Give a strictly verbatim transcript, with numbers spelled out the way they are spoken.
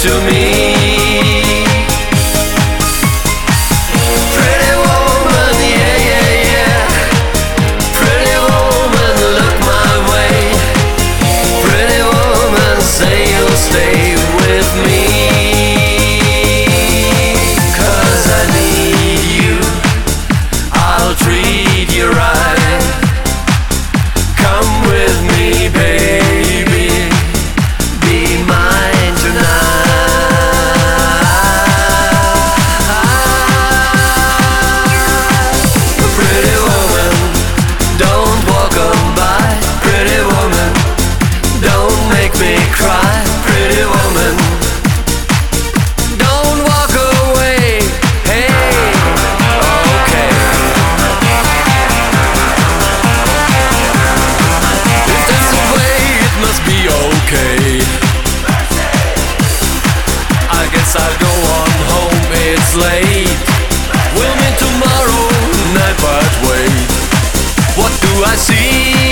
to me. Pretty woman, yeah, yeah, yeah. Pretty woman, look my way. Pretty woman, say you'll stay with me. 'Cause I need you, I'll treat you right. Come with me, baby, be mine tonight. Pretty woman, don't walk on by. Pretty woman, don't make me cry. Pretty woman, don't walk away. Hey, okay. If that's the way, it must be okay. I guess I'll go on home, it's late. We'll meet tomorrow night, but wait, what do I see?